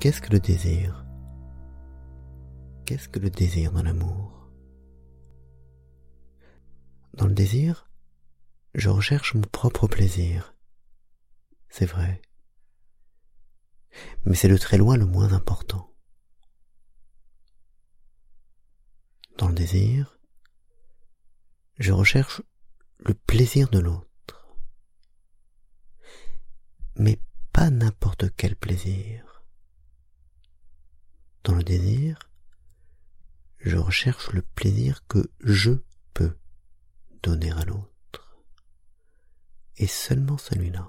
qu'est-ce que le désir? Qu'est-ce que le désir dans l'amour? Dans le désir, je recherche mon propre plaisir. C'est vrai. Mais c'est de très loin le moins important. Dans le désir, je recherche le plaisir de l'autre. Mais pas n'importe quel plaisir. Dans le désir, je recherche le plaisir que je peux donner à l'autre. Et seulement celui-là.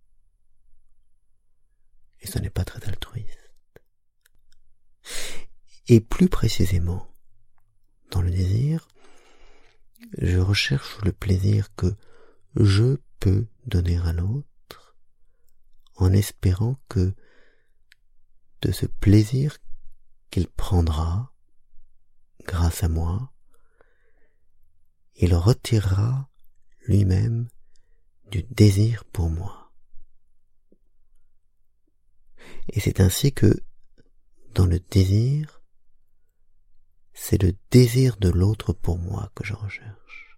Et ce n'est pas très altruiste. Et plus précisément, dans le désir, je recherche le plaisir que je peux donner à l'autre en espérant que de ce plaisir qu'il prendra grâce à moi, il retirera lui-même du désir pour moi. Et c'est ainsi que, dans le désir, c'est le désir de l'autre pour moi que je recherche.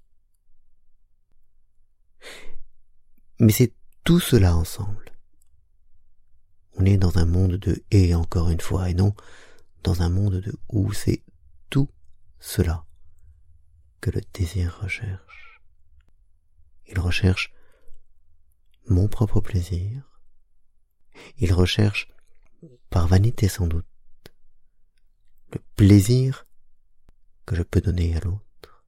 Mais c'est tout cela ensemble. On est dans un monde de « et » encore une fois, et non dans un monde de « où ». C'est tout cela que le désir recherche. Il recherche mon propre plaisir. Il recherche, par vanité sans doute, le plaisir que je peux donner à l'autre.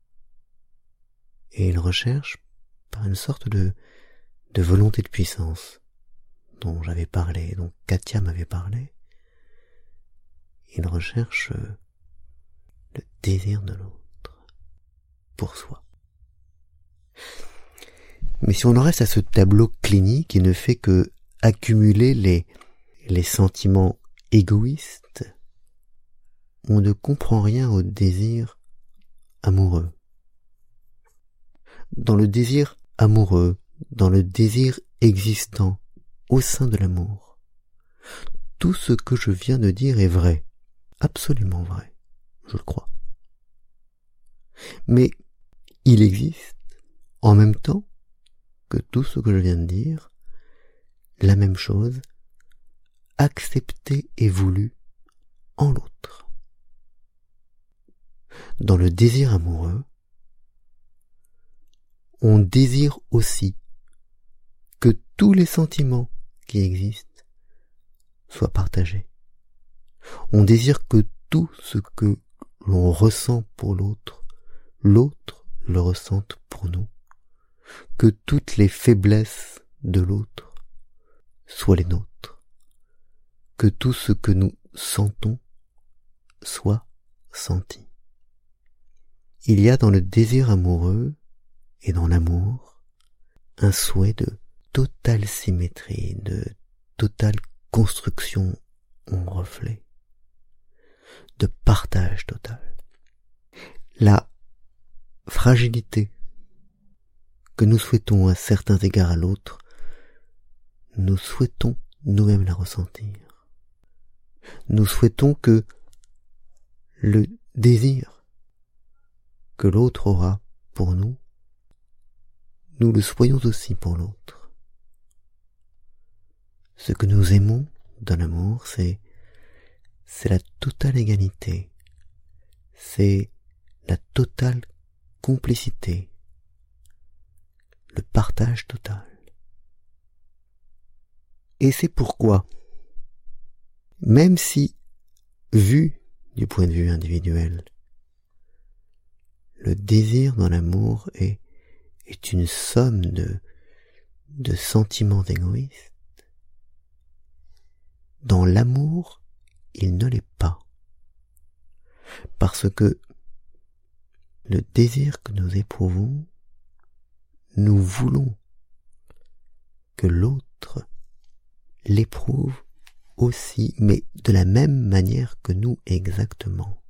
Et il recherche, par une sorte de volonté de puissance dont j'avais parlé, dont Katia m'avait parlé, il recherche le désir de l'autre pour soi. Mais si on en reste à ce tableau clinique qui ne fait que accumuler les sentiments égoïstes, on ne comprend rien au désir amoureux. Dans le désir amoureux, dans le désir existant au sein de l'amour, tout ce que je viens de dire est vrai, absolument vrai, je le crois. Mais il existe, en même temps que tout ce que je viens de dire, la même chose, acceptée et voulue en l'autre. Dans le désir amoureux, on désire aussi que tous les sentiments qui existent soient partagés. On désire que tout ce que l'on ressent pour l'autre, l'autre le ressente pour nous, que toutes les faiblesses de l'autre soient les nôtres, que tout ce que nous sentons soit senti. Il y a dans le désir amoureux et dans l'amour un souhait de totale symétrie, de totale construction en reflet, de partage total. La fragilité que nous souhaitons à certains égards à l'autre, nous souhaitons nous-mêmes la ressentir. Nous souhaitons que le désir que l'autre aura pour nous, nous le soyons aussi pour l'autre. Ce que nous aimons dans l'amour, c'est la totale égalité, c'est la totale complicité, le partage total. Et c'est pourquoi, même si, vu du point de vue individuel, le désir dans l'amour est une somme de sentiments égoïstes, dans l'amour, il ne l'est pas. Parce que le désir que nous éprouvons, nous voulons que l'autre l'éprouve aussi, mais de la même manière que nous exactement.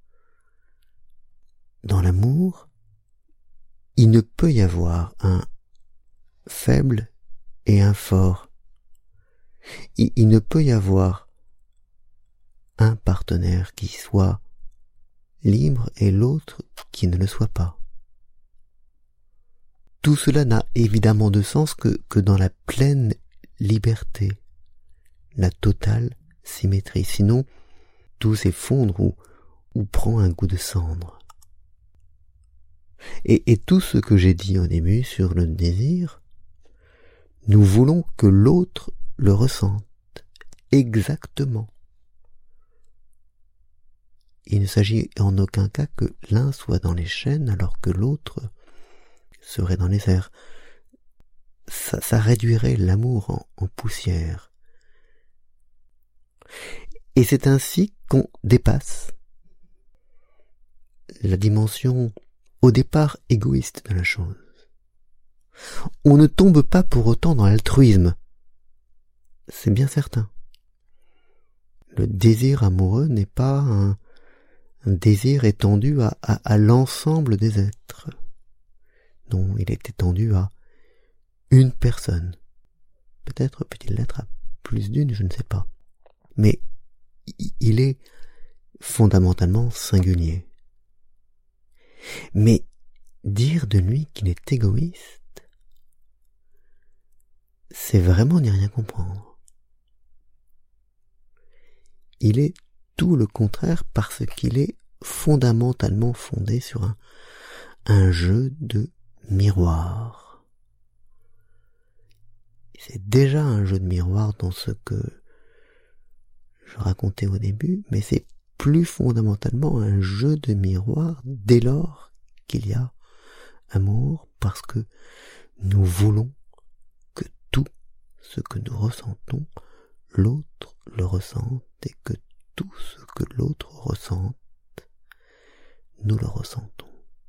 Dans l'amour, il ne peut y avoir un faible et un fort. Il ne peut y avoir un partenaire qui soit libre et l'autre qui ne le soit pas. Tout cela n'a évidemment de sens que dans la pleine liberté, la totale symétrie. Sinon, tout s'effondre ou prend un goût de cendre. Et tout ce que j'ai dit au début sur le désir, nous voulons que l'autre le ressente exactement. Il ne s'agit en aucun cas que l'un soit dans les chaînes alors que l'autre serait dans les airs. Ça réduirait l'amour en poussière. Et c'est ainsi qu'on dépasse la dimension au départ égoïste de la chose. On ne tombe pas pour autant dans l'altruisme, c'est bien certain. Le désir amoureux n'est pas un désir étendu à l'ensemble des êtres. Non, il est étendu à une personne. Peut-être peut-il l'être à plus d'une, je ne sais pas. Mais il est fondamentalement singulier. Mais dire de lui qu'il est égoïste, c'est vraiment n'y rien comprendre. Il est tout le contraire parce qu'il est fondamentalement fondé sur un jeu de miroir. C'est déjà un jeu de miroir dans ce que je racontais au début, mais c'est plus fondamentalement un jeu de miroir dès lors qu'il y a amour, parce que nous voulons que tout ce que nous ressentons, l'autre le ressente, et que tout ce que l'autre ressente, nous le ressentons.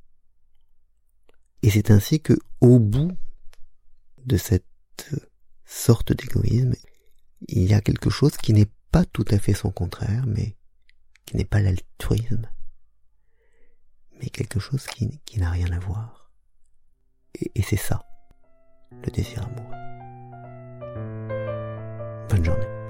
Et c'est ainsi que, au bout de cette sorte d'égoïsme, il y a quelque chose qui n'est pas tout à fait son contraire, mais qui n'est pas l'altruisme, mais quelque chose qui n'a rien à voir. Et c'est ça, le désir amoureux. Bonne journée.